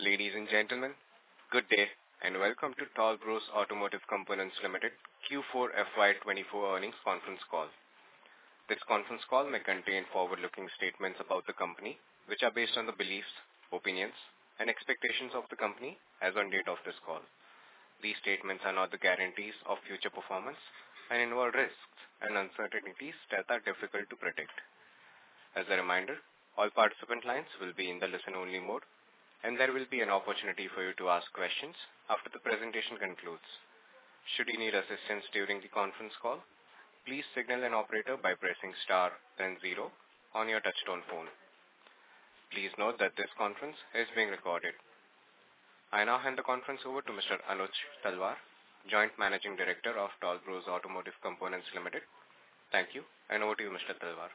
Ladies and gentlemen, good day and welcome to Toll Bros Automotive Components Limited Q4 FY24 earnings conference call. This conference call may contain forward-looking statements about the company, which are based on the beliefs, opinions, and expectations of the company as on date of this call. These statements are not the guarantees of future performance and involve risks and uncertainties that are difficult to predict. As a reminder, all participant lines will be in the listen-only mode, and there will be an opportunity for you to ask questions after the presentation concludes. Should you need assistance during the conference call, please signal an operator by pressing star then 0 on your touchtone phone. Please note that this conference is being recorded. I now hand the conference over to Mr. Anuj Talwar, Joint Managing Director of Toll Bros Automotive Components Limited. Thank you, and over to you, Mr. Talwar.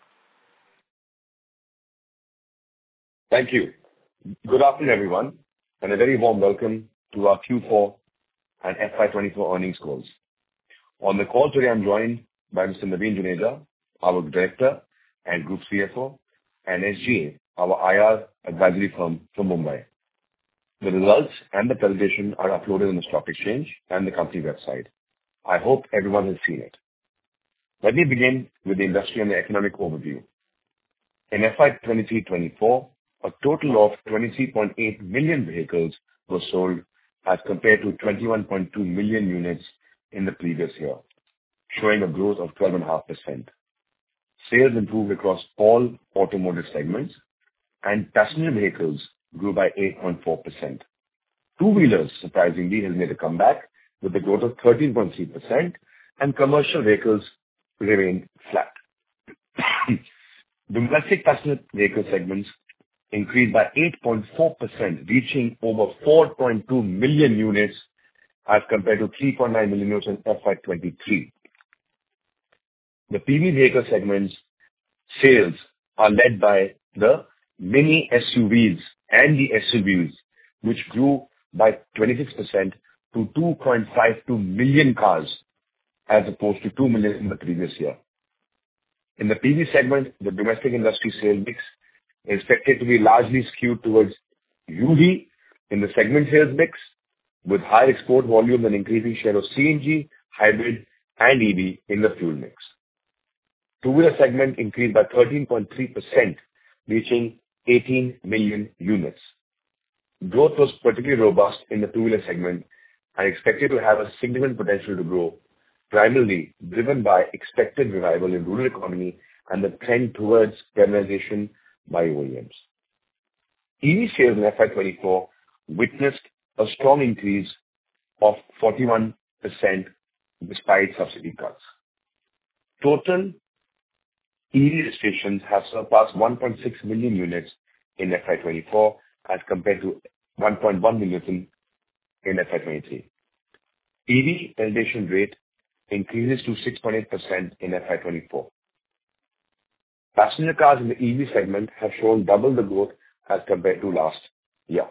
Thank you. Good afternoon, everyone, and a very warm welcome to our Q4 and FY24 earnings calls. On the call today, I'm joined by Mr. Naveen Juneja, our Director and Group CFO, and SGA, our IR advisory firm from Mumbai. The results and the presentation are uploaded on the stock exchange and the company website. I hope everyone has seen it. Let me begin with the industry and the economic overview. In FY23-24, a total of 23.8 million vehicles were sold as compared to 21.2 million units in the previous year, showing a growth of 12.5%. Sales improved across all automotive segments, and passenger vehicles grew by 8.4%. Two-wheelers, surprisingly, has made a comeback with a growth of 13.3%, and commercial vehicles remained flat. Domestic passenger vehicle segments increased by 8.4%, reaching over 4.2 million units as compared to 3.9 million units in FY23. The PV vehicle segment's sales are led by the mini SUVs and the SUVs, which grew by 26% to 2.52 million cars as opposed to 2 million in the previous year. In the PV segment, the domestic industry sales mix is expected to be largely skewed towards UV in the segment sales mix, with high export volume and increasing share of CNG, hybrid, and EV in the fuel mix. Two-wheeler segment increased by 13.3%, reaching 18 million units. Growth was particularly robust in the two-wheeler segment and expected to have a significant potential to grow, primarily driven by expected revival in rural economy and the trend towards urbanization by OEMs. EV sales in FY24 witnessed a strong increase of 41% despite subsidy cuts. Total EV registrations have surpassed 1.6 million units in FY24 as compared to 1.1 million in FY23. EV penetration rate increases to 6.8% in FY24. Passenger cars in the EV segment have shown double the growth as compared to last year.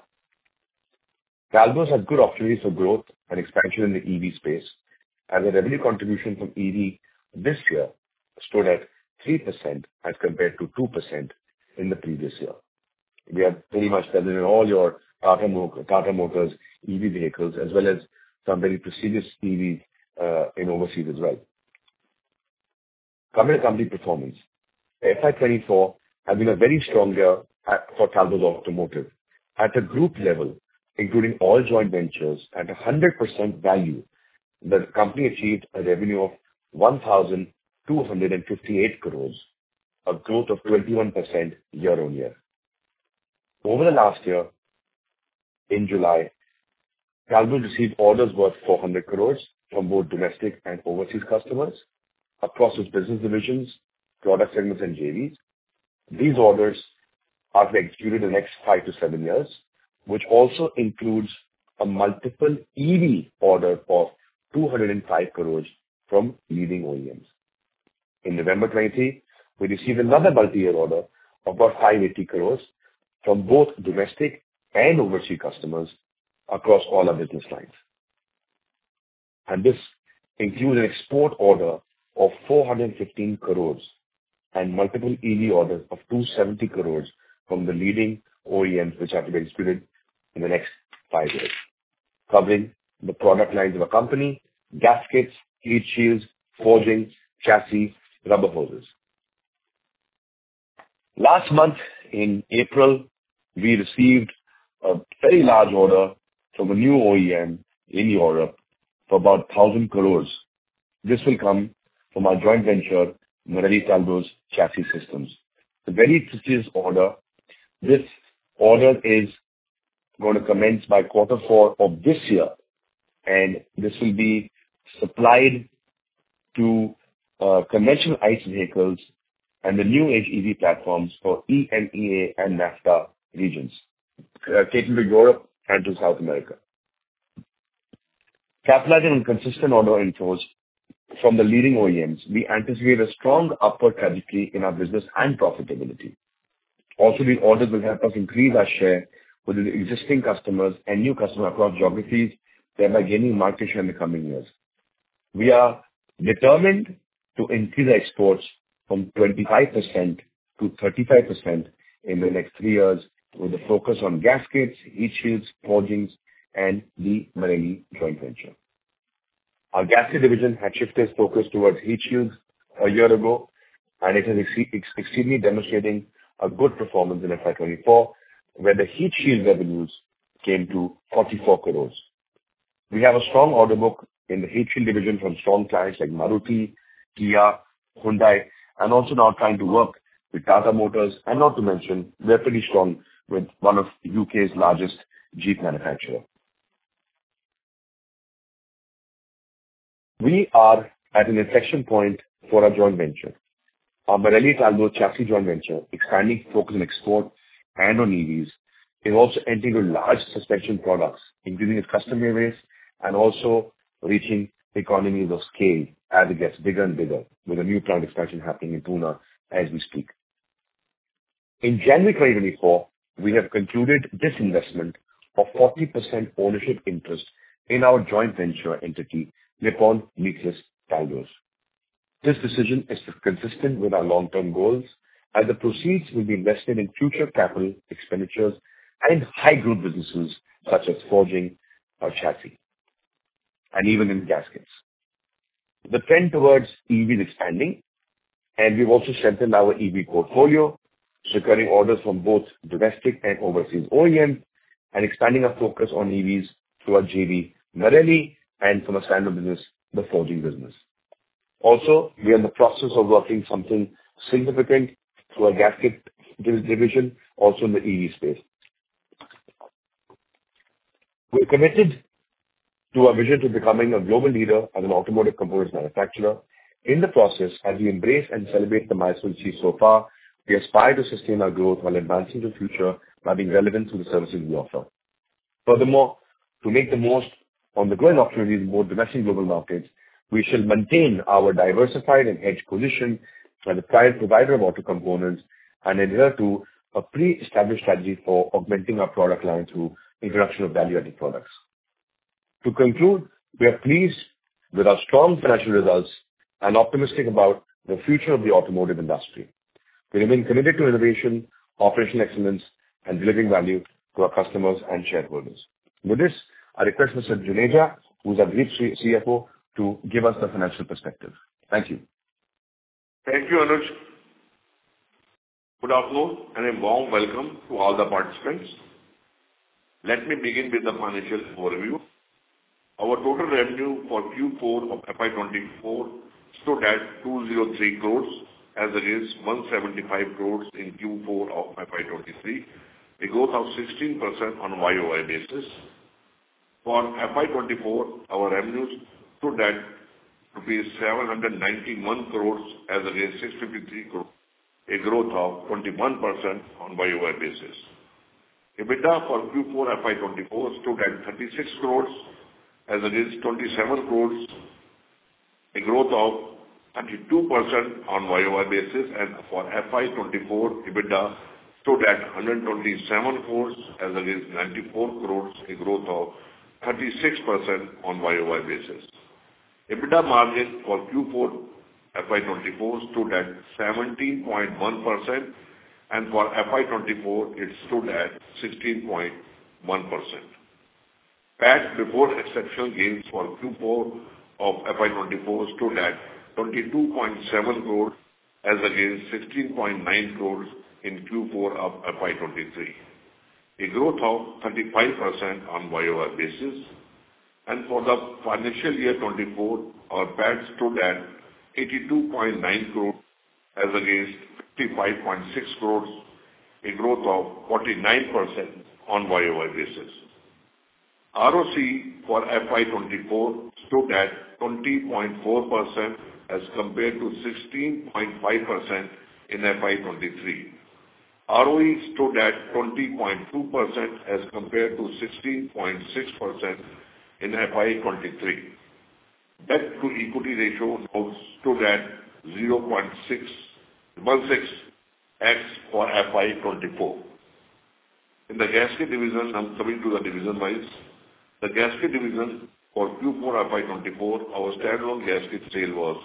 Talbot has good opportunities for growth and expansion in the EV space, as the revenue contribution from EV this year stood at 3% as compared to 2% in the previous year. We are pretty much present in all your Tata Motors EV vehicles, as well as some very prestigious EVs in overseas as well. Coming to company performance, FY24 has been a very strong year for Talbot Automotive. At a group level, including all joint ventures, at 100% value, the company achieved a revenue of 1,258 crores, a growth of 21% year-on-year. Over the last year, in July, Talbot received orders worth 400 crores from both domestic and overseas customers across its business divisions, product segments, and JVs. These orders are to be executed in the next 5 to 7 years, which also includes a multiple EV order of 205 crores from leading OEMs. In November 23, we received another multi-year order of about 580 crores from both domestic and overseas customers across all our business lines. And this includes an export order of 415 crores and multiple EV orders of 270 crores from the leading OEMs, which have to be executed in the next 5 years, covering the product lines of a company: gaskets, heat shields, forging, chassis, rubber hoses. Last month in April, we received a very large order from a new OEM in Europe for about 1,000 crores. This will come from our joint venture, Marelli Talbot Chassis Systems. A very prestigious order. This order is going to commence by Q4 of this year, and this will be supplied to conventional ICE vehicles and the new age EV platforms for EMEA and NAFTA regions, catering to Europe and to South America. Capitalizing on consistent order inflows from the leading OEMs, we anticipate a strong upward trajectory in our business and profitability. Also, these orders will help us increase our share with the existing customers and new customers across geographies, thereby gaining market share in the coming years. We are determined to increase our exports from 25% to 35% in the next 3 years, with a focus on gaskets, heat shields, forgings, and the Marelli joint venture. Our gasket division had shifted its focus towards heat shields a year ago, and it is extremely demonstrating a good performance in FY24, where the heat shield revenues came to 44 crores. We have a strong order book in the heat shield division from strong clients like Maruti, Kia, Hyundai, and also now trying to work with Tata Motors, and not to mention, we're pretty strong with one of UK's largest Jeep manufacturer. We are at an inflection point for our joint venture. Our Marelli Talbot Chassis joint venture, expanding focus on export and on EVs, is also entering into large suspension products, increasing its customer base and also reaching economies of scale as it gets bigger and bigger, with a new plant expansion happening in Pune as we speak. In January 2024, we have concluded disinvestment of 40% ownership interest in our joint venture entity, Nippon Linctus Talbot. This decision is consistent with our long-term goals, as the proceeds will be invested in future capital expenditures and high-growth businesses such as forging or chassis, and even in gaskets. The trend towards EV is expanding, and we've also strengthened our EV portfolio, securing orders from both domestic and overseas OEMs, and expanding our focus on EVs through our JV Marelli, and from a standard business, the forging business. Also, we are in the process of working something significant through our gasket division, also in the EV space. We're committed to our vision to becoming a global leader as an automotive components manufacturer. In the process, as we embrace and celebrate the milestones achieved so far, we aspire to sustain our growth while advancing the future by being relevant to the services we offer. Furthermore, to make the most on the growing opportunities in both domestic and global markets, we shall maintain our diversified and hedged position as a prime provider of auto components and adhere to a pre-established strategy for augmenting our product line through introduction of value-added products. To conclude, we are pleased with our strong financial results and optimistic about the future of the automotive industry. We remain committed to innovation, operational excellence, and delivering value to our customers and shareholders. With this, I request Mr. Juneja, who is our Group CFO, to give us the financial perspective. Thank you. Thank you, Anuj. Good afternoon and a warm welcome to all the participants. Let me begin with the financial overview. Our total revenue for Q4 of FY24 stood at 203 crores as against 175 crores in Q4 of FY23, a growth of 16% on a YOY basis. For FY24, our revenues stood at rupees 791 crores as against 653 crores, a growth of 21% on YOY basis. EBITDA for Q4 FY24 stood at 36 crores as against 27 crores, a growth of 32% on YOY basis, and for FY24, EBITDA stood at 127 crores as against 94 crores, a growth of 36% on YOY basis. EBITDA margin for Q4 FY24 stood at 17.1%, and for FY24 it stood at 16.1%. PAT before exceptional gains for Q4 of FY24 stood at 22.7 crores as against 16.9 crores in Q4 of FY23, a growth of 35% on YOY basis. And for the financial year 24, our PAT stood at 82.9 crores as against 55.6 crores, a growth of 49% on YOY basis. ROC for FY24 stood at 20.4% as compared to 16.5% in FY23. ROE stood at 20.2% as compared to 16.6% in FY23. Debt to equity ratio now stood at 0.616x for FY24. In the gasket division, I'm coming to the division wise. The gasket division for Q4 FY24, our standalone gasket sale was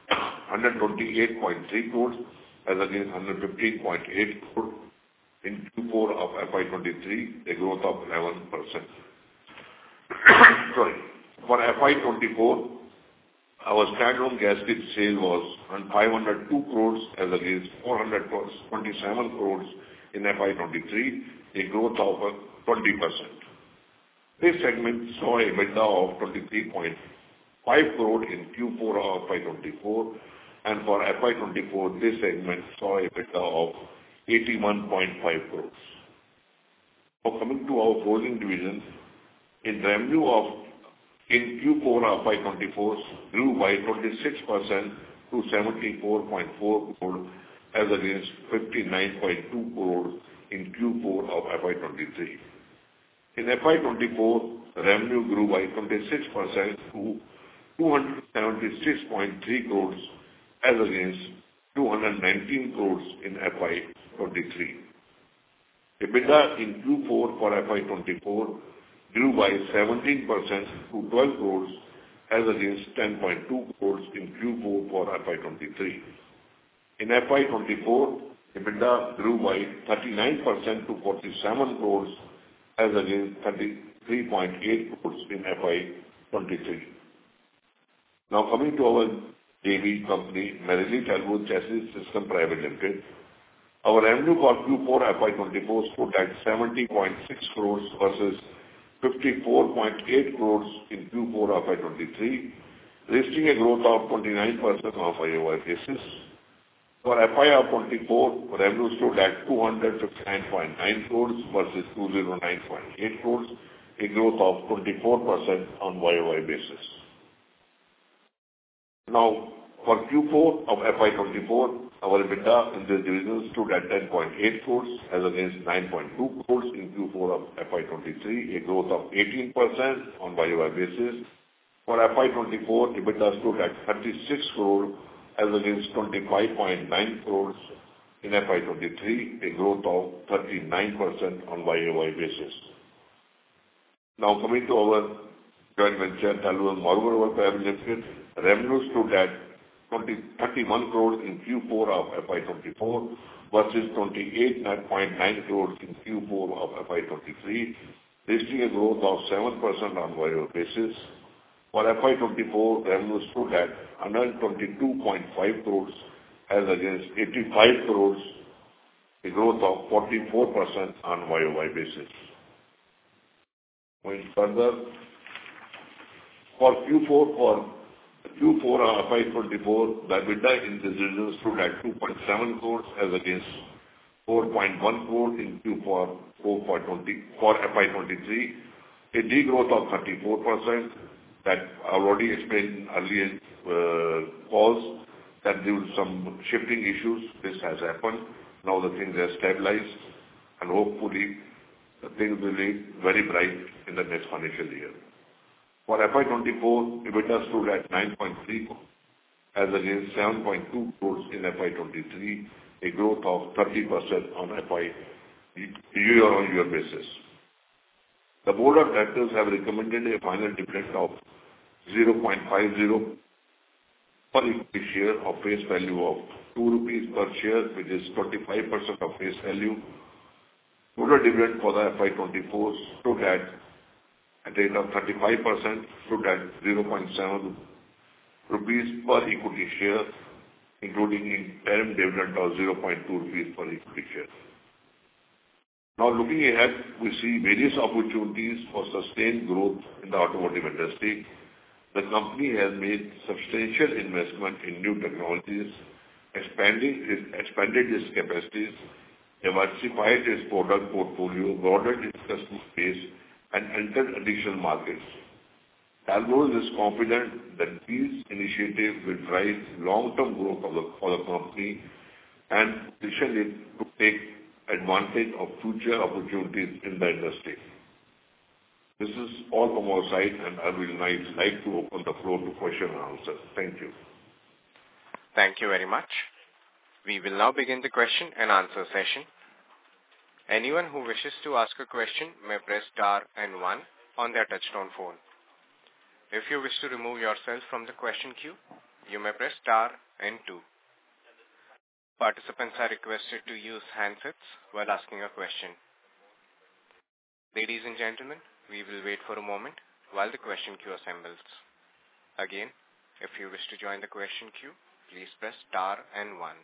128.3 crores as against 115.8 crores in Q4 of FY23, a growth of 11%. Sorry. For FY24, our standalone gasket sale was 502 crores as against 427 crores in FY23, a growth of 20%. This segment saw a EBITDA of 23.5 crore in Q4 of FY24, and for FY24, this segment saw a EBITDA of 81.5 crores. Now coming to our forging division, in revenue in Q4 of FY24 grew by 26% to 74.4 crore as against 59.2 crore in Q4 of FY23. In FY24, revenue grew by 26% to 276.3 crores as against 219 crores in FY23. EBITDA in Q4 for FY24 grew by 17% to 12 crores as against 10.2 crores in Q4 for FY23. In FY24, EBITDA grew by 39% to 47 crores as against 33.8 crores in FY23. Now coming to our JV company, Merrily Talbot Chassis System Private Limited, our revenue for Q4 FY24 stood at 70.6 crores versus 54.8 crores in Q4 of FY23, registering a growth of 29% on a YOY basis. For FY of 24, revenue stood at 259.9 crores versus 209.8 crores, a growth of 24% on YOY basis. Now, for Q4 of FY24, our EBITDA in this division stood at 10.8 crores as against 9.2 crores in Q4 of FY23, a growth of 18% on YOY basis. For FY24, EBITDA stood at 36 crores as against 25.9 crores in FY23, a growth of 39% on YOY basis. Now coming to our joint venture, Talbot Morgan Private Limited, revenue stood at 31 crores in Q4 of FY24 versus 28.9 crores in Q4 of FY23, registering a growth of 7% on YOY basis. For FY24, revenue stood at 122.5 crores as against 85 crores, a growth of 44% on YOY basis. Going further, for Q4 of FY24, the EBITDA in this division stood at 2.7 crores as against 4.1 crores in Q4 for FY23, a degrowth of 34%. That I already explained in earlier calls that due to some shifting issues, this has happened. Now the things are stabilized, and hopefully the things will be very bright in the next financial year. For FY24, EBITDA stood at 9.3 crores as against 7.2 crores in FY23, a growth of 30% on year-on-year basis. The Board of Directors have recommended a final dividend of 0.50 per equity share of face value of 2 rupees per share, which is 25% of face value. Total dividend for the FY24 stood at a rate of 35%, stood at 0.7 rupees per equity share, including interim dividend of 0.2 rupees per equity share. Now, looking ahead, we see various opportunities for sustained growth in the automotive industry. The company has made substantial investment in new technologies, expanded its capacities, diversified its product portfolio, broadened its customer base, and entered additional markets. Talbot is confident that these initiatives will drive long-term growth for the company and position it to take advantage of future opportunities in the industry. This is all from our side, and I will now like to open the floor to question and answers. Thank you. Thank you very much. We will now begin the question and answer session. Anyone who wishes to ask a question may press star and 1 on their touchtone phone. If you wish to remove yourself from the question queue, you may press star and 2. Participants are requested to use handsets while asking a question. Ladies and gentlemen, we will wait for a moment while the question queue assembles. Again, if you wish to join the question queue, please press star and 1.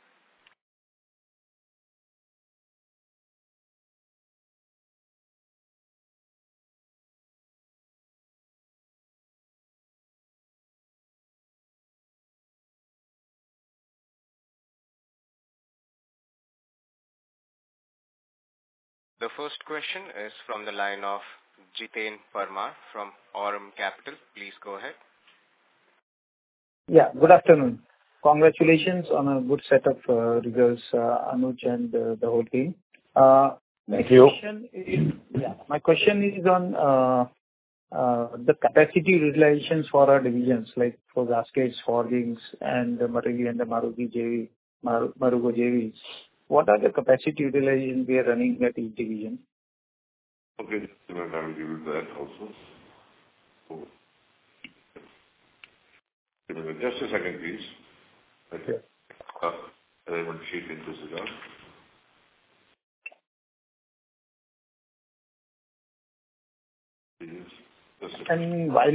The first question is from the line of Jiten Parmar from Aurum Capital. Please go ahead. Yeah, good afternoon. Congratulations on a good set of results, Anuj and the whole team. Thank you. My question is on the capacity utilizations for our divisions, like for gaskets, forgings, and the Marelli and the Marugo JVs. What are the capacity utilization we are running at each division? Okay, I will give you that also. Just a second, please. Okay. I want to sheet into this regard. And while,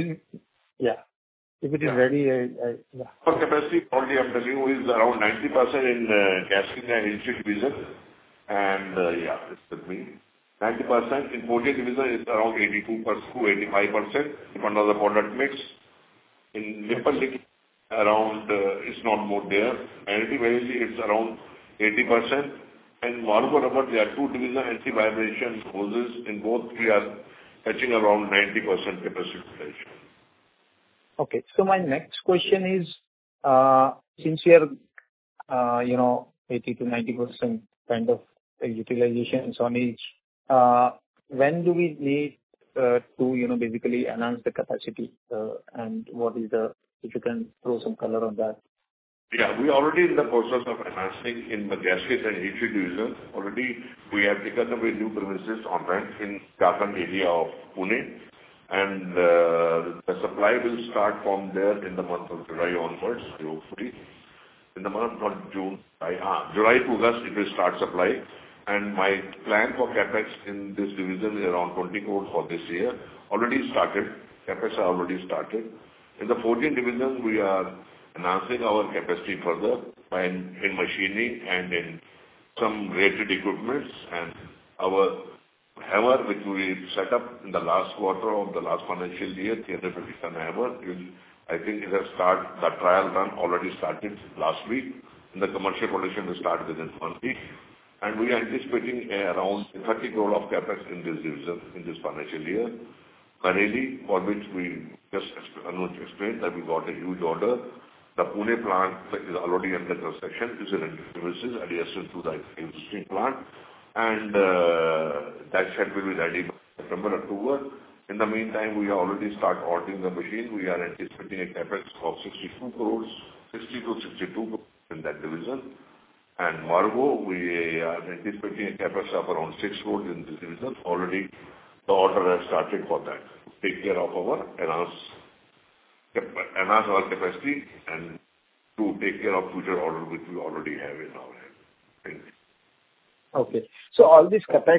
if it is ready, Our capacity, already I'm telling you, is around 90% in casting and inch division. And it's with me. 90% in forging division is around 82% to 85%, depending on the product mix. In nipple nickel, around, it's not more there. Anti-vibration, it's around 80%. And Marugo rubber, there are two divisions, anti-vibration hoses. In both, we are touching around 90% capacity utilization. Okay. So my next question is, since we are, 80 to 90% kind of utilizations on each, when do we need to, basically enhance the capacity? And what is if you can throw some color on that? Yeah, we are already in the process of enhancing in the gasket and heat division. Already, we have taken up a new premises on rent in Jharkhand area of Pune. And the supply will start from there in the month of July onwards, hopefully. In the month of June, July to August, it will start supply. And my plan for capex in this division is around 20 crores for this year. Already started. Capex are already started. In the forging division, we are enhancing our capacity further in machining and in some related equipments. And our hammer, which we set up in the last quarter of the last financial year, 350-ton hammer, I think it has started, the trial run already started last week. And the commercial production will start within 1 week. And we are anticipating around 30 crore of capex in this division in this financial year. Marelli, for which we just explained that we got a huge order. The Pune plant is already under construction. It's in services adjacent to the existing plant. And that shed will be ready by September, October. In the meantime, we have already started ordering the machine. We are anticipating a capex of 62 crores, 60 to 62 crores in that division. And Marugo, we are anticipating a capex of around 6 crores in this division. Already, the order has started for that. Take care of our enhance our capacity and to take care of future order which we already have in our hand. Thank you. Okay. So all this CapEx,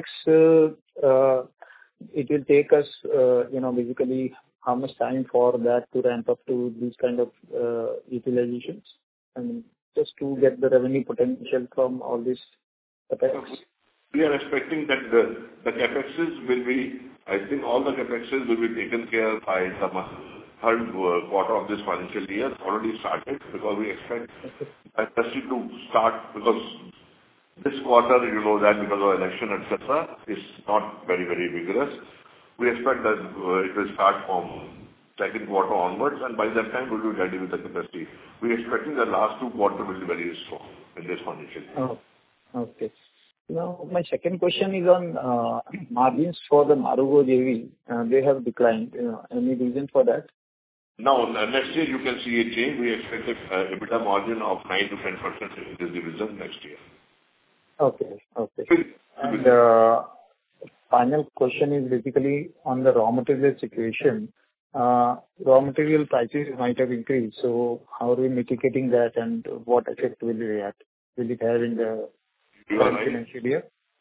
it will take us, basically how much time for that to ramp up to these kind of utilizations? And just to get the revenue potential from all this CapEx. We are expecting that the CapExes will be, I think all the CapExes will be taken care by the third quarter of this financial year. Already started, because we expect industry to start, because this quarter, you know that because of election, etc., is not very, very vigorous. We expect that it will start from second quarter onwards, and by that time we'll be ready with the capacity. We are expecting the last 2 quarters will be very strong in this financial year. Oh, okay. Now, my second question is on margins for the Marugo JV. They have declined. Any reason for that? Now, next year you can see a change. We expect a EBITDA margin of 9 to 10% in this division next year. Okay. And final question is basically on the raw material situation. Raw material prices might have increased. So how are we mitigating that, and what effect will it have in the financial year?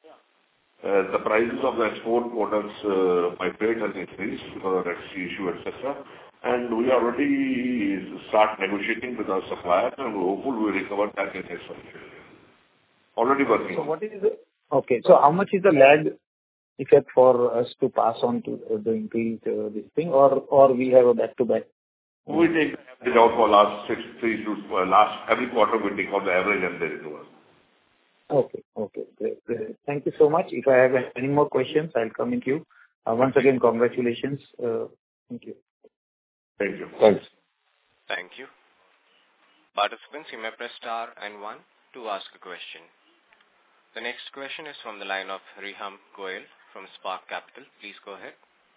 The prices of the export products by freight has increased because of Red Sea issue, etc. And we already start negotiating with our suppliers, and we're hopeful we'll recover that in next financial year. Already working. So how much is the lag effect for us to pass on to the increase this thing, or we have a back-to-back? We take the average out for last every quarter we take out the average and the renewal. Okay, great. Thank you so much. If I have any more questions, I'll come in queue. Once again, congratulations. Thank you. Thank you. Thanks. Thank you. Participants, you may press star and 1 to ask a question. The next question is from the line of Riham Goel from Spark Capital. Please go ahead.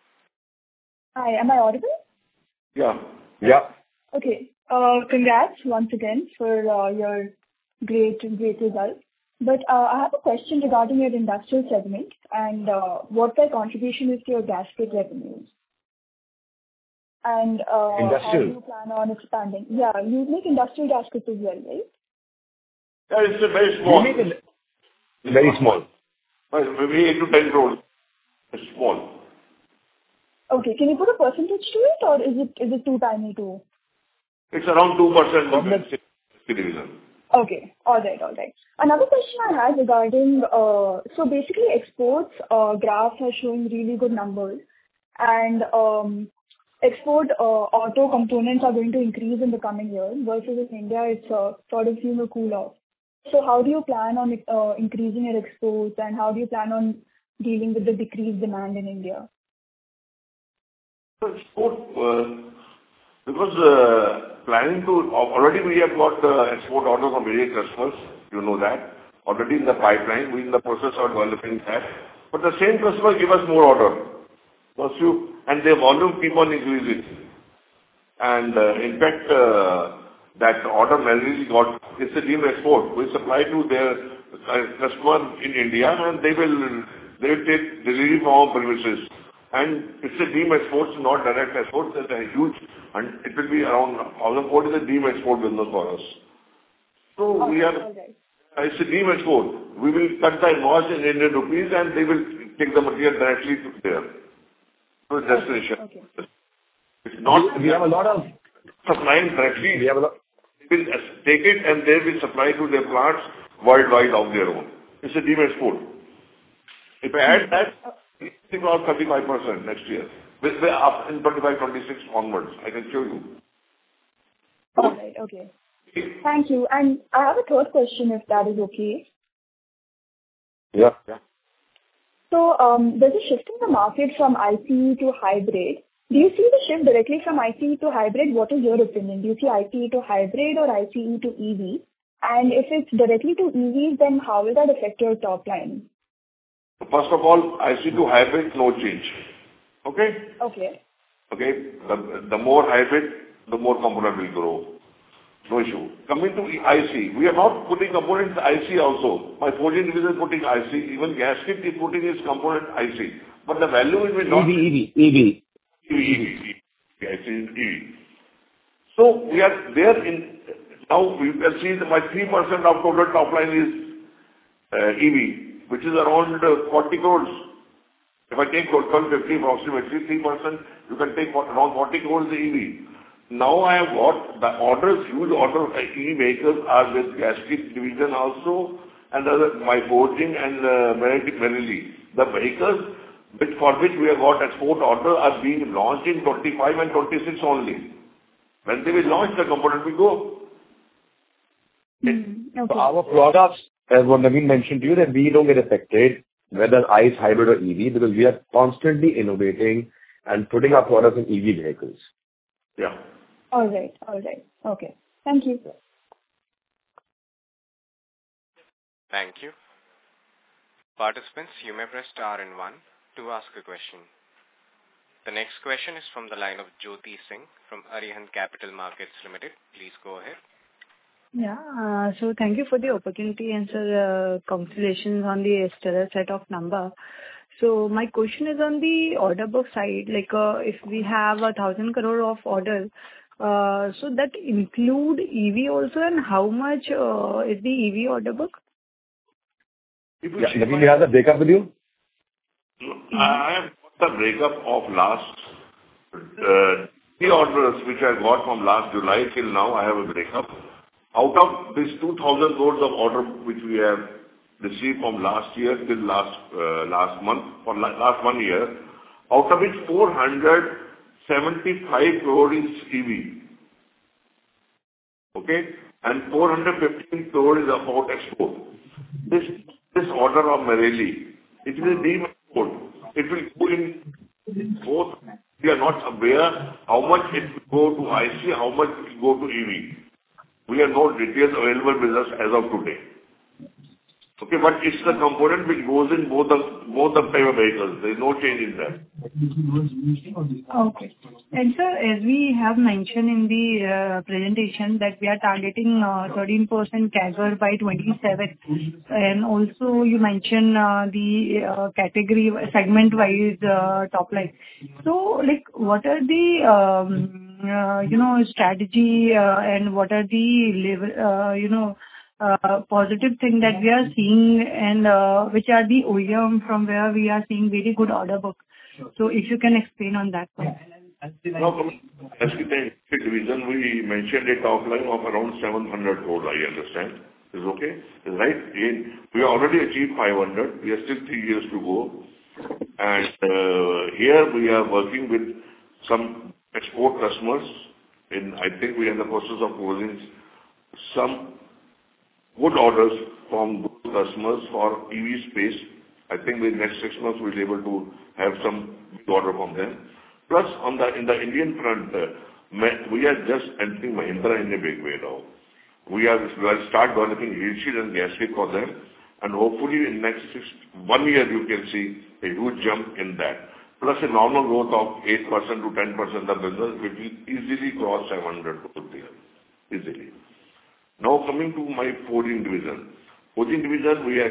Hi, am I audible? Yeah. Okay. Congrats once again for your great results. But I have a question regarding your industrial segment and what their contribution is to your gasket revenues. And how do you plan on expanding? Yeah, you make industrial gaskets as well, right? Yeah, it's very small. Very small. Maybe 8 to 10 crores. It's small. Okay, can you put a percentage to it, or is it too tiny to? It's around 2% of the division. Okay, all right. Another question I had regarding, so basically exports graph has showing really good numbers, and export auto components are going to increase in the coming years, versus in India it's sort of seeing a cool off. So how do you plan on increasing your exports, and how do you plan on dealing with the decreased demand in India? Export, because planning to, already we have got export orders from various customers, you know that. Already in the pipeline, we in the process of developing that. But the same customer give us more order. And their volume keep on increasing. And in fact, that order mainly got, it's a deemed export. We supply to their customer in India, and they will take delivery from our premises. And it's a deemed export, not direct export. It's a huge, and it will be around 1,000 crores is a deemed export business for us. So we are, it's a deemed export. We will cut the invoice in Indian rupees, and they will take the material directly to there. So destination. Okay. It's not. We have a lot of supplying directly. They will take it, and they will supply to their plants worldwide of their own. It's a deemed export. If I add that, it's about 35% next year. Up in 25-26 onwards, I can show you. All right, okay. Thank you. And I have a third question, if that is okay. Yeah. So there's a shift in the market from ICE to hybrid. Do you see the shift directly from ICE to hybrid? What is your opinion? Do you see ICE to hybrid or ICE to EV? And if it's directly to EVs, then how will that affect your top line? First of all, ICE to hybrid, no change. Okay? Okay. The more hybrid, the more component will grow. No issue. Coming to IC, we are not putting components IC also. My forging division is putting IC. Even gasket is putting its component IC. But the value will be not... EV. EV. So we are there in... Now you can see that my 3% of total top line is EV. which is around 40 crores. If I take total 50, approximately 3%, you can take around 40 crores EV. Now I have got the orders, huge order of EV vehicles are with gasket division also, and my forging and Marelli. The vehicles for which we have got export order are being launched in 25 and 26 only. When they will launch, the component will go. So our products, as what Naveen mentioned to you, that we don't get affected whether ICE, hybrid or EV, because we are constantly innovating and putting our products in EV vehicles. Yeah. All right. Okay. Thank you. Thank you. Participants, you may press star and 1 to ask a question. The next question is from the line of Jyoti Singh from Arihant Capital Markets Limited. Please go ahead. Yeah. So thank you for the opportunity and sir, congratulations on the stellar set of number. So my question is on the order book side, like if we have 1,000 crore of orders, so that include EV also, and how much is the EV order book? Naveen, you have the breakup with you? I have got the breakup of last 3 orders which I got from last July till now. I have a breakup. Out of this 2,000 crores of order which we have received from last year till last month, for last 1 year, out of it 475 crore is EV. Okay? And 415 crore is about export. This order of Marelli, it is a deem export. It will go in both. We are not aware how much it will go to IC, how much it will go to EV. We have no details available with us as of today. Okay, but it's the component which goes in both the type of vehicles. There is no change in that. Okay. And sir, as we have mentioned in the presentation that we are targeting 13% CAGR by 27, and also you mentioned the category segment-wise top line. So, like, what are the strategy and what are the level, positive thing that we are seeing, and which are the OEM from where we are seeing very good order book? So if you can explain on that one. Now, as we say, division, we mentioned a top line of around 700 crore, I understand. Is okay? Is right? We already achieved 500. We have still 3 years to go. And here we are working with some export customers. I think we are in the process of closing some good orders from those customers for EV space. I think in the next 6 months we'll be able to have some big order from them. Plus, in the Indian front, we are just entering Mahindra in a big way now. We will start developing heat shield and gasket for them, and hopefully in next 1 year you can see a huge jump in that. Plus a normal growth of 8% to 10% of business, which will easily cross 700 crore there. Easily. Now coming to my forging division. Forging division, we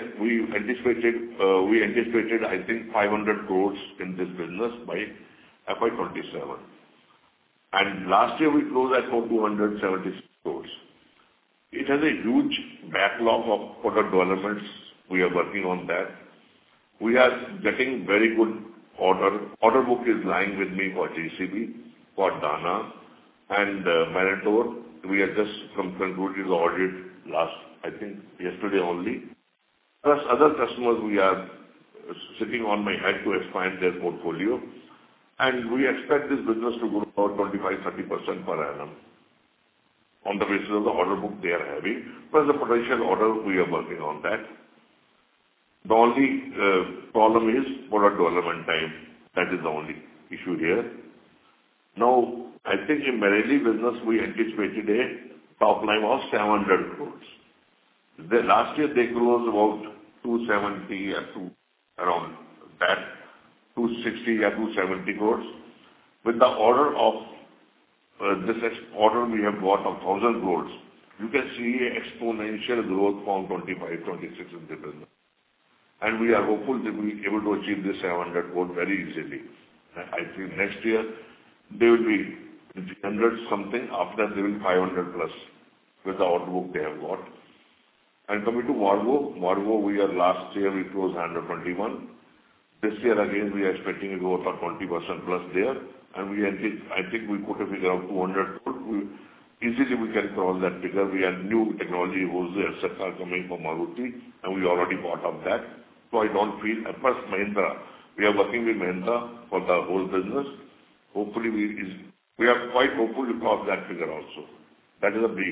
anticipated I think 500 crores in this business by FY27. And last year we closed at 276 crores. It has a huge backlog of product developments. We are working on that. We are getting very good order. Order book is lying with me for JCB, for Dana, and Meritor. We have just concluded the audit I think yesterday only. Plus other customers, we are sitting on my head to expand their portfolio. And we expect this business to grow about 25-30% per annum on the basis of the order book they are having. Plus the potential order, we are working on that. The only problem is product development time. That is the only issue here. Now, I think in Marelli business, we anticipated a top line of 700 crores. Last year, they closed about 270 to around that, 260 or 270 crores. With the order of this order we have got of 1,000 crores, you can see exponential growth from 25, 26 in the business. And we are hopeful that we will be able to achieve this 700 crore very easily. I think next year, they will be 300 something, after that they will be 500 plus with the order book they have got. And coming to Morvo, last year we closed 121. This year again, we are expecting a growth of 20% plus there, and I think we put a figure of 200 crore. Easily we can cross that figure. We have new technology, hoses, et cetera, coming from Maruti, and we already bought up that. So I don't feel, at first Mahindra, we are working with Mahindra for the whole business. Hopefully we are quite hopeful to cross that figure also. That is a brief.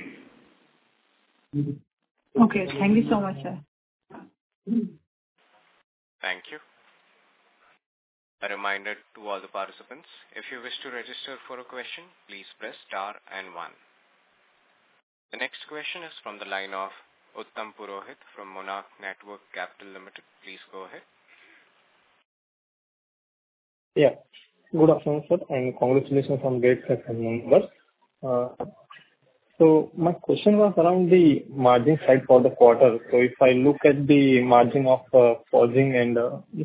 Okay. Thank you so much, sir. Thank you. A reminder to all the participants, if you wish to register for a question, please press star and 1. The next question is from the line of Uttam Purohit from Monarch Network Capital Limited. Please go ahead. Yeah. Good afternoon, sir, and congratulations on great set of numbers. So my question was around the margin side for the quarter. So if I look at the margin of forging and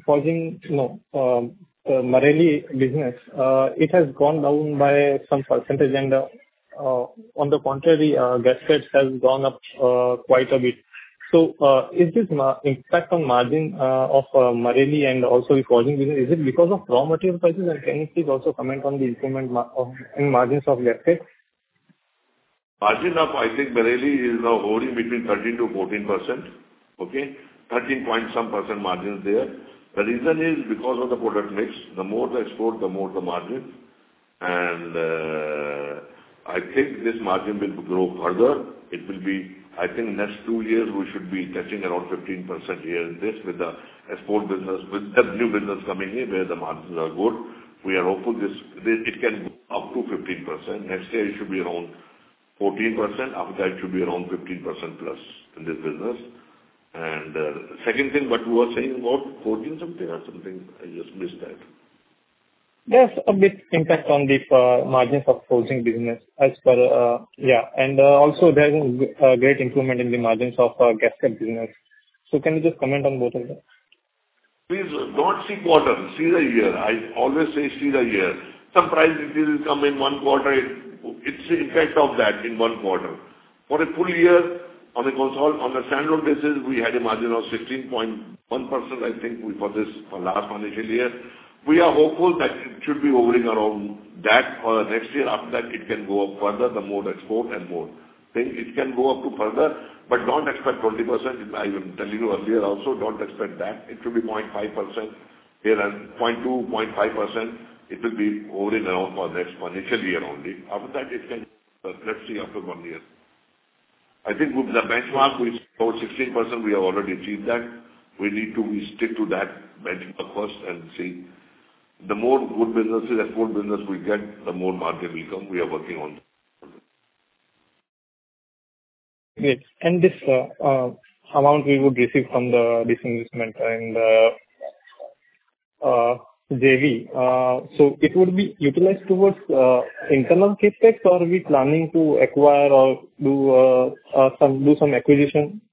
Marelli business, it has gone down by some percentage, and on the contrary, gaskets has gone up quite a bit. So is this impact on margin of Marelli and also the forging business, is it because of raw material prices? And can you please also comment on the improvement in margins of gaskets? Margin of, I think, Marelli is now holding between 13 to 14%. Okay? 13 point some percent margins there. The reason is because of the product mix. The more the export, the more the margin. And I think this margin will grow further. It will be, I think, next 2 years we should be touching around 15% here in this with the export business, with the new business coming in where the margins are good. We are hopeful it can go up to 15%. Next year it should be around 14%. After that, it should be around 15% plus in this business. And second thing, what you were saying about forging something or something, I just missed that. There's a bit impact on the margins of forging business as per, and also there's a great improvement in the margins of gasket business. So can you just comment on both of them? Please don't see quarter, see the year. I always say see the year. Some price increases come in one quarter, it's the impact of that in one quarter. For a full year, on a standalone basis, we had a margin of 16.1%, I think, for last financial year. We are hopeful that it should be hovering around that for next year. After that, it can go up further, the more export and more. Think it can go up to further, but don't expect 20%. I was telling you earlier also, don't expect that. It should be 0.5% here and 0.2, 0.5%. It will be hovering around for next financial year only. After that, it can, let's see after 1 year. I think with the benchmark, we about 16%, we have already achieved that. We stick to that benchmark first and see. The more good businesses, export business we get, the more margin will come. We are working on that. Great. And this amount we would receive from the disinvestment and JV, so it would be utilized towards internal capex, or are we planning to acquire or do some acquisition?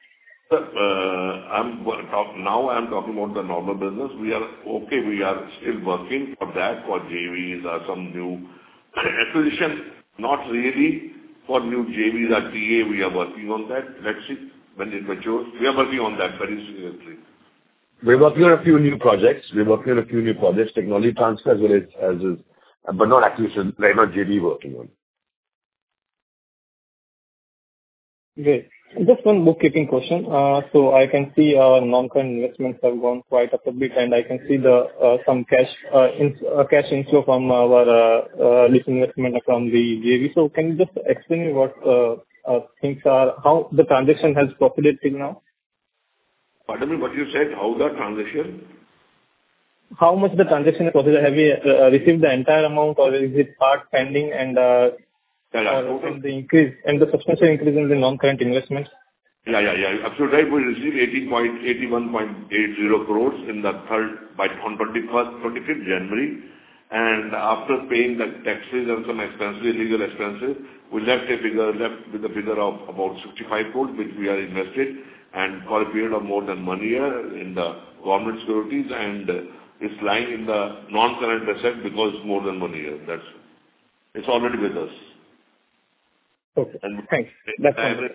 Now I'm talking about the normal business. We are okay. We are still working for that, for JVs or some new acquisition. Not really for new JVs or TA. We are working on that. Let's see when it matures. We are working on that very seriously. We're working on a few new projects. Technology transfer as well as but not acquisition, like not JV working on. Great. Just one bookkeeping question. So I can see our non-current investments have gone quite up a bit, and I can see some cash inflow from our disinvestment from the JV. So can you just explain me what things are, how the transaction has proceeded till now? Pardon me, what you said? How the transaction? How much the transaction has proceeded? Have you received the entire amount, or is it part pending and the increase and the substantial increase in the non-current investments? Yeah. Absolutely right. We received 81.80 crores on 25th January. And after paying the taxes and some expenses, legal expenses, we left with a figure of about 65 crores, which we are invested, and for a period of more than 1 year in the government securities, and it's lying in the non-current asset because more than 1 year. It's already with us. Okay. Thanks. That's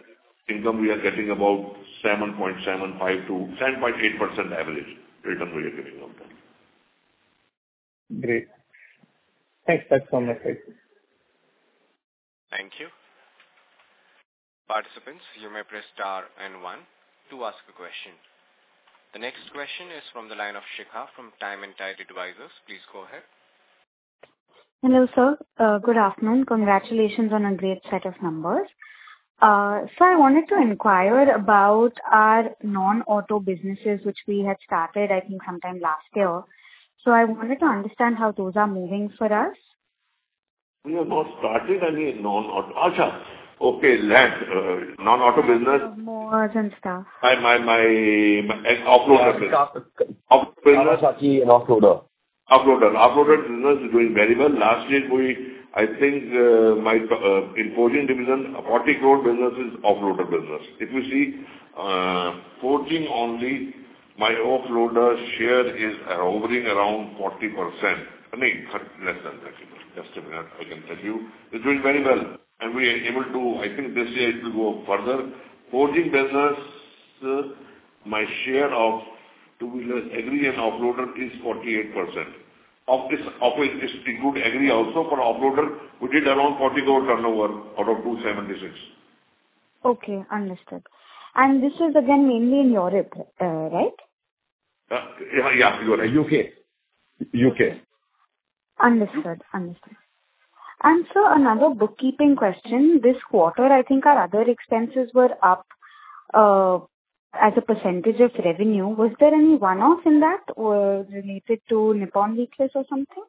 income we are getting about 7.75 to 7.8% average return we are getting on that. Great. Thanks. That's all my side. Thank you. Participants, you may press star and 1 to ask a question. The next question is from the line of Shikha from Time and Tide Advisors. Please go ahead. Hello, sir. Good afternoon. Congratulations on a great set of numbers. So I wanted to inquire about our non-auto businesses, which we had started, I think, sometime last year. So I wanted to understand how those are moving for us. We have not started any non-auto. Okay, non-auto business. Motors and stuff. My offloader business. Kawasaki and offloader. Offloader business is doing very well. Last year, I think my in forging division, 40 crore business is offloader business. If you see forging only, my offloader share is hovering around 40%. I mean, less than 30%. Just a minute, I can tell you. It's doing very well. And we are able to, I think this year it will go further. Forging business, my share of two-wheelers, agri and offloader is 48%. Of this, this include agri also. For offloader, we did around 40 crore turnover out of 276. Okay, understood. And this is again mainly in Europe, right? Yeah, you are right. UK. Understood. And so another bookkeeping question. This quarter, I think our other expenses were up as a percentage of revenue. Was there any one-off in that or related to Nippon Leafless or something?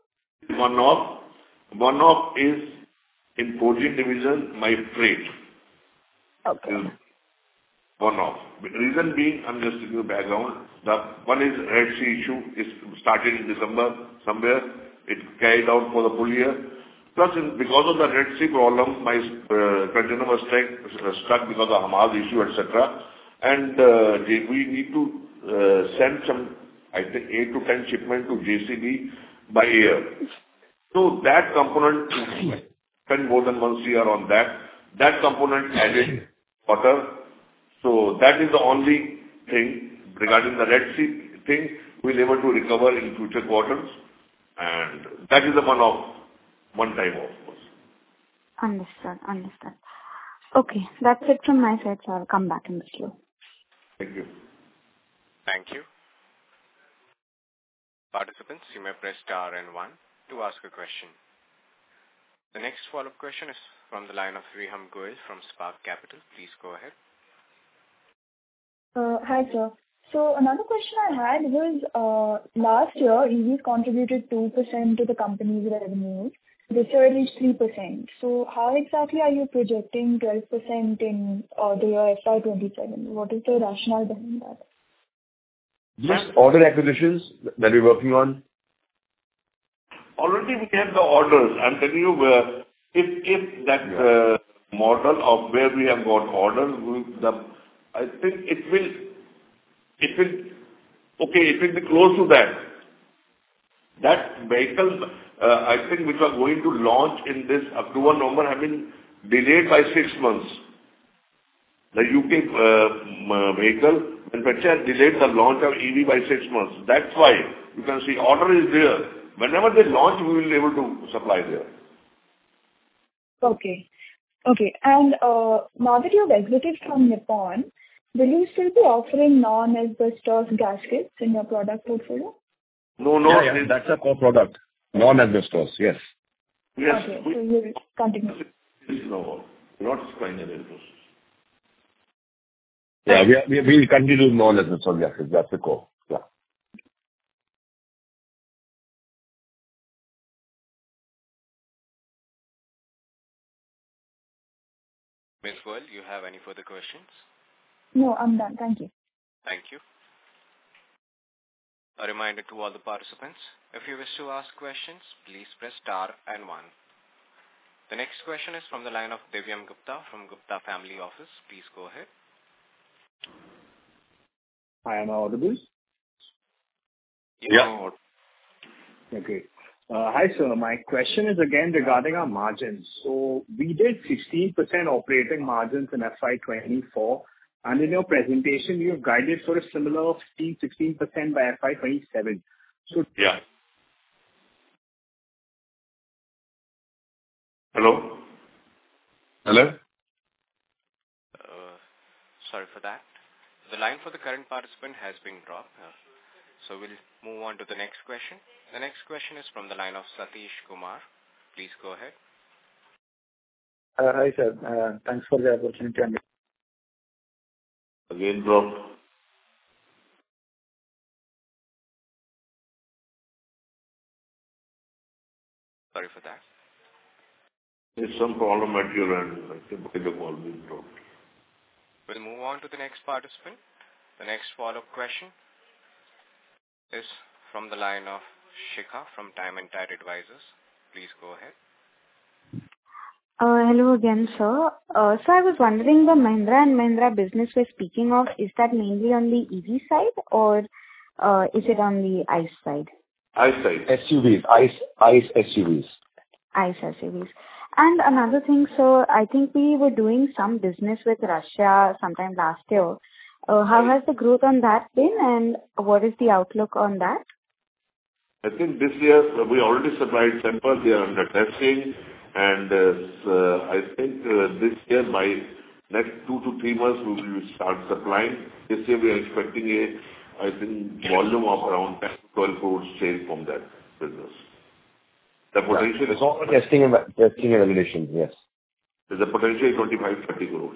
One-off is in forging division, my freight. Okay. One-off. Reason being, I'm just giving you background. The one is Red Sea issue. It started in December somewhere. It carried out for the full year. Plus, because of the Red Sea problem, my container was stuck because of Hamas issue, etc. And we need to send some, I think, 8 to 10 shipment to JCB by air. So that component, spend more than 1 year on that. That component added water. So that is the only thing regarding the Red Sea thing we'll be able to recover in future quarters. And that is the one time of course. Understood. Okay, that's it from my side, so I'll come back in the queue. Thank you. Thank you. Participants, you may press star and 1 to ask a question. The next follow-up question is from the line of Riham Goel from Spark Capital. Please go ahead. Hi, sir. So another question I had was, last year, EVs contributed 2% to the company's revenues. This year it reached 3%. So how exactly are you projecting 12% in the year FY27? What is the rationale behind that? Just order acquisitions that we're working on. Already we have the orders. I'm telling you, if that model of where we have got orders, I think it will be close to that. That vehicle, I think, which are going to launch in this October, November, have been delayed by 6 months. The UK vehicle manufacturer delayed the launch of EV by 6 months. That's why you can see order is there. Whenever they launch, we will be able to supply there. Okay. And now that you've exited from Nippon, will you still be offering non-asbestos gaskets in your product portfolio? No. Yeah, that's a core product. Non-asbestos, yes. Yes. Okay, so you will continue. No, not spinal asbestos. Yeah, we'll continue with non-asbestos gaskets. That's the core. Yeah. Ms. Goel, you have any further questions? No, I'm done. Thank you. Thank you. A reminder to all the participants, if you wish to ask questions, please press star and 1. The next question is from the line of Divyam Gupta from Gupta Family Office. Please go ahead. Hi, am I audible? Yeah. Okay. Hi, sir. My question is again regarding our margins. So we did 16% operating margins in FY24, and in your presentation, you have guided for a similar 16% by FY27. So Yeah. Hello? Hello? Sorry for that. The line for the current participant has been dropped. So we'll move on to the next question. The next question is from the line of Satish Kumar. Please go ahead. Hi, sir. Thanks for the opportunity. Again dropped. Sorry for that. There's some problem at your end. I think the call will drop. We'll move on to the next participant. The next follow-up question is from the line of Shikha from Time and Tide Advisors. Please go ahead. Hello again, sir. So I was wondering, the Mahindra and Mahindra business we're speaking of, is that mainly on the EV side or is it on the ICE side? ICE side. SUVs, ICE SUVs. ICE SUVs. And another thing, sir, I think we were doing some business with Russia sometime last year. How has the growth on that been, and what is the outlook on that? I think this year we already supplied samples. They are under testing, and I think this year by next 2 to 3 months we will start supplying. This year we are expecting I think volume of around 10 to 12 crores sale from that business. The potential is all testing and validation. Yes. There's a potential 25-30 crores.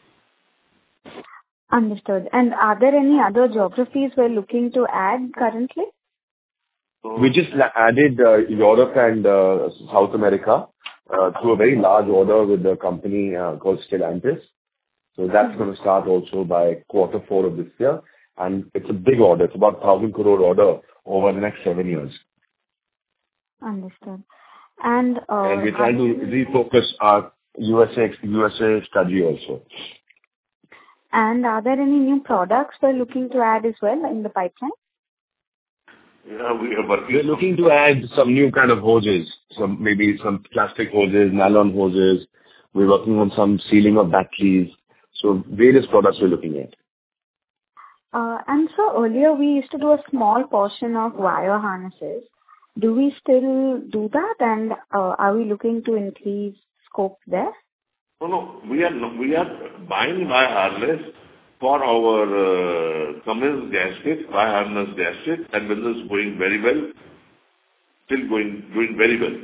Understood. And are there any other geographies we're looking to add currently? We just added Europe and South America to a very large order with a company called Stellantis. So that's going to start also by Q4 of this year. And it's a big order. It's about 1,000 crore order over the next 7 years. Understood. And we're trying to refocus our USA study also. And are there any new products we're looking to add as well in the pipeline? Yeah, we're looking to add some new kind of hoses, maybe some plastic hoses, nylon hoses. We're working on some sealing of batteries. So various products we're looking at. And so earlier we used to do a small portion of wire harnesses. Do we still do that, and are we looking to increase scope there? No. We are buying wire harness for our Cummins gasket, wire harness gasket, and business is going very well. Still doing very well.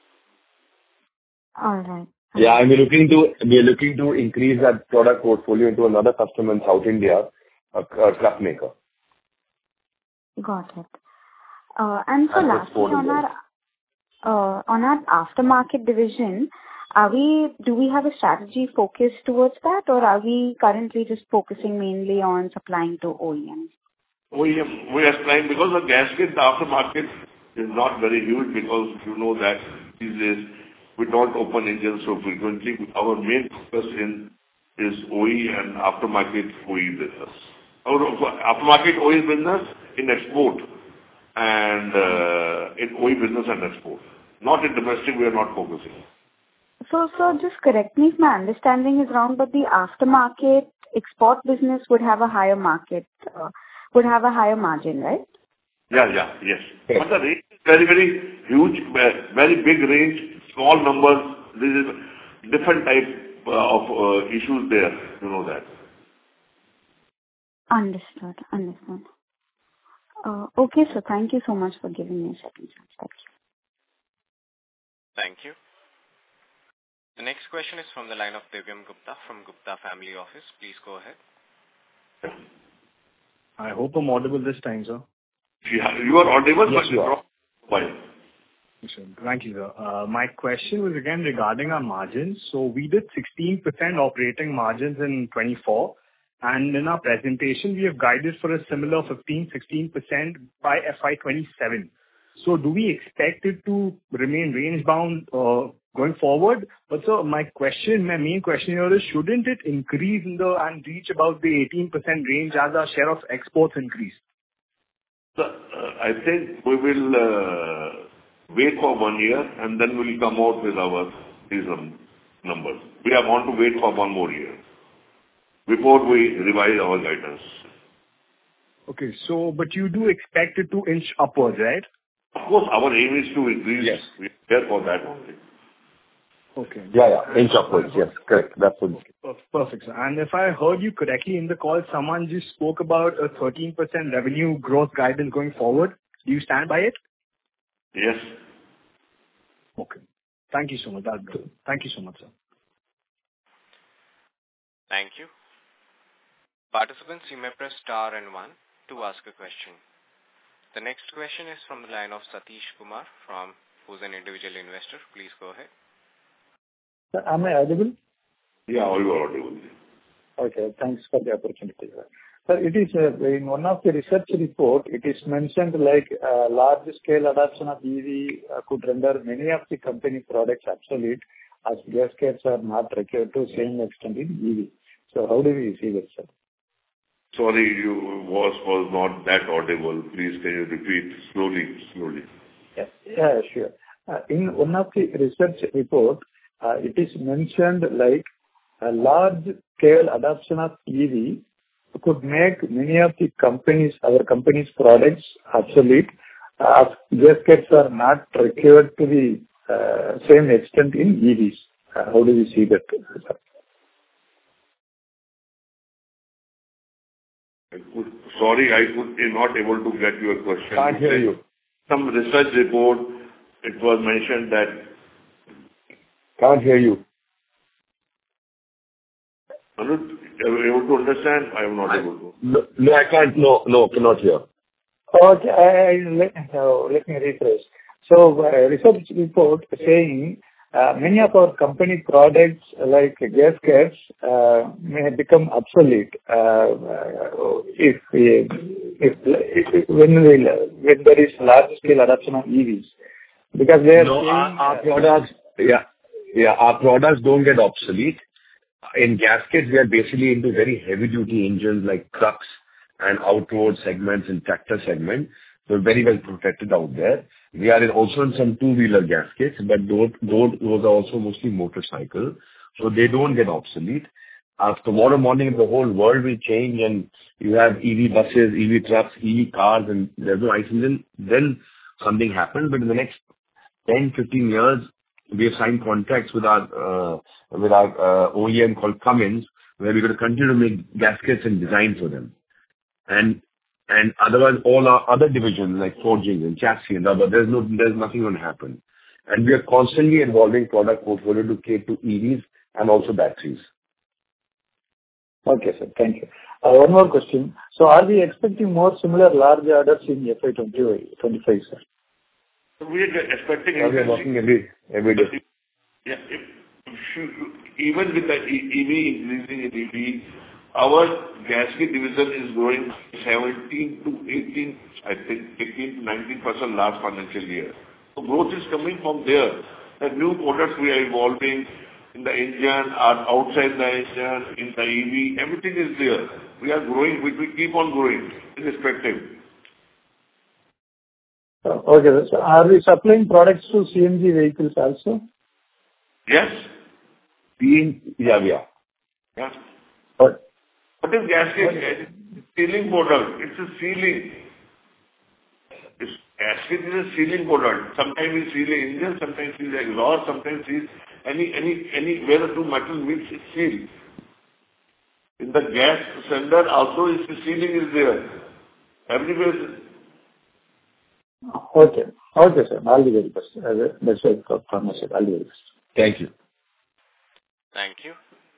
All right. Yeah, and we're looking to increase that product portfolio into another customer in South India, a truck maker. Got it. And so lastly, on our aftermarket division, do we have a strategy focused towards that, or are we currently just focusing mainly on supplying to OEMs? OEM, we are supplying because the gasket, the aftermarket is not very huge because you know that these days we don't open engines so frequently. Our main focus is OE and aftermarket OE business. Our aftermarket OE business in export and in OE business and export. Not in domestic, we are not focusing. So just correct me if my understanding is wrong, but the aftermarket export business would have a higher margin, right? Yes. But the range is very, very huge, very big range, small numbers. This is different type of issues there, you know that. Understood. Okay, so thank you so much for giving me a second chance. Thank you. Thank you. The next question is from the line of Divyam Gupta from Gupta Family Office. Please go ahead. I hope I'm audible this time, sir. Yeah, you are audible, yes, but you are. Why? Thank you, sir. My question was again regarding our margins. So we did 16% operating margins in 24, and in our presentation we have guided for a similar 15-16% by FY27. So do we expect it to remain range bound going forward? But sir, my main question here is, shouldn't it increase and reach about the 18% range as our share of exports increase? So, I think we will wait for 1 year, and then we'll come out with these numbers. We are going to wait for 1 more year before we revise our guidance. Okay. But you do expect it to inch upwards, right? Of course, our aim is to increase. Yes. We are there for that only. Okay. Yeah. Inch upwards. Yes, correct. That's it. Perfect, sir. And if I heard you correctly in the call, someone just spoke about a 13% revenue growth guidance going forward. Do you stand by it? Yes. Okay. Thank you so much. That's good. Thank you so much, sir. Thank you. Participants, you may press star and 1 to ask a question. The next question is from the line of Satish Kumar, who's an individual investor. Please go ahead. Sir, am I audible? Yeah, all you are audible. Okay, thanks for the opportunity, sir. Sir, it is in one of the research report, it is mentioned like large scale adoption of EV could render many of the company products obsolete as gaskets are not required to same extent in EV. So how do we see that, sir? Sorry, your voice was not that audible. Please, can you repeat slowly? Yeah, sure. In one of the research report, it is mentioned like a large scale adoption of EV could make many of the our company's products obsolete as gaskets are not required to the same extent in EVs. How do we see that, sir? Sorry, I could not able to get your question. Can't hear you. Some research report, it was mentioned that... Can't hear you. Anuj, are you able to understand? I am not able to. No, I can't. No, cannot hear. Okay, let me rephrase. So, research report saying many of our company products like gaskets may become obsolete when there is large scale adoption of EVs, because they are our products. Our products don't get obsolete. In gaskets, we are basically into very heavy duty engines like trucks and out-road segments and tractor segment. So very well protected out there. We are also in some two-wheeler gaskets, but those are also mostly motorcycle. So they don't get obsolete. Tomorrow morning, the whole world will change and you have EV buses, EV trucks, EV cars, and there's no ICE engine, then something happens. But in the next 10, 15 years, we have signed contracts with our OEM called Cummins, where we're going to continue to make gaskets and design for them. And otherwise, all our other divisions like forging and chassis and rubber, there's nothing going to happen. And we are constantly evolving product portfolio to cater to EVs and also batteries. Okay, sir. Thank you. One more question. So, are we expecting more similar large orders in FY 25, sir? We are expecting... We are working every day. Yeah. Even with the EV increasing in EV, our gasket division is growing 17 to 18, I think 18 to 19% last financial year. So growth is coming from there. The new products we are evolving in the engine, outside the engine, in the EV, everything is there. We are growing, we keep on growing, irrespective. Okay, so are we supplying products to CNG vehicles also? Yes. Yeah. Yeah. What is gasket? Sealing product. It's a sealing. Gasket is a sealing product. Sometimes we seal the engine, sometimes seal the exhaust, sometimes seal any where the two metal meets, it's sealed. In the gas cylinder also, the sealing is there. Everywhere. Okay, sir. All the very best. That's what from my side. All the very best. Thank you. Thank you.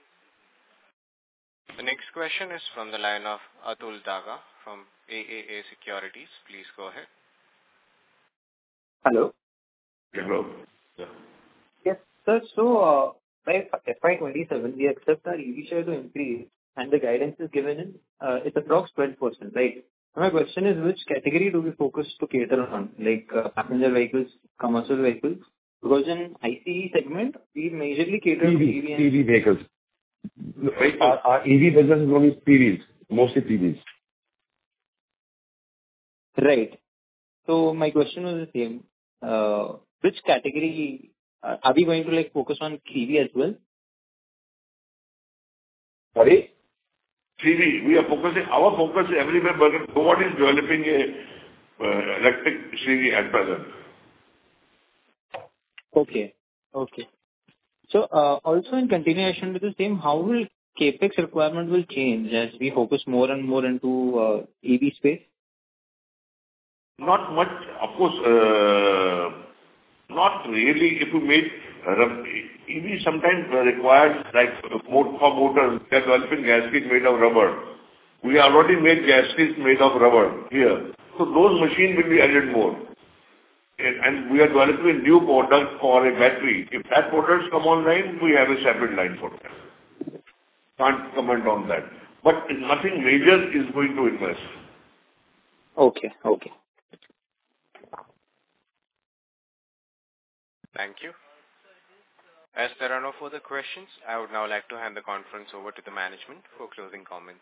The next question is from the line of Atul Daga from AAA Securities. Please go ahead. Hello. Hello. Yeah. Yes, sir. So, by FY 27, we expect our EV share to increase, and the guidance is given in it's approx 12%, right? My question is, which category do we focus to cater on, like passenger vehicles, commercial vehicles? Because in ICE segment, we majorly cater to EV vehicles. Our EV business is only PVs, mostly PVs. Right. So my question was the same. which category are we going to like focus on CV as well? Sorry? CV, we are focusing, our focus is everywhere, but nobody is developing a electric CV at present. Okay. So, also in continuation with the same, how will CapEx requirement will change as we focus more and more into EV space? Not much, of course, not really. If you make EV sometimes requires like for motors, they are developing gaskets made of rubber. We already make gaskets made of rubber here. So those machines will be added more. And we are developing a new product for a battery. If that products come online, we have a separate line for that. Can't comment on that. But nothing major is going to invest. Okay. Thank you. As there are no further questions, I would now like to hand the conference over to the management for closing comments.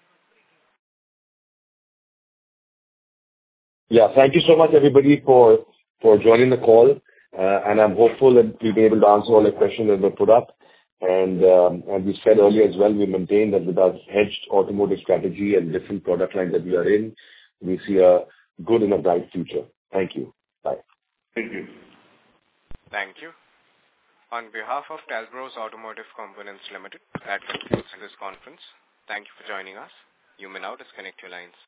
Yeah, thank you so much, everybody, for joining the call. And I'm hopeful that we'll be able to answer all the questions that were put up. And as we said earlier as well, we maintain that with our hedged automotive strategy and different product lines that we are in, we see a good and a bright future. Thank you. Bye. Thank you. Thank you. On behalf of Talbros Automotive Components Limited, that concludes this conference. Thank you for joining us. You may now disconnect your lines.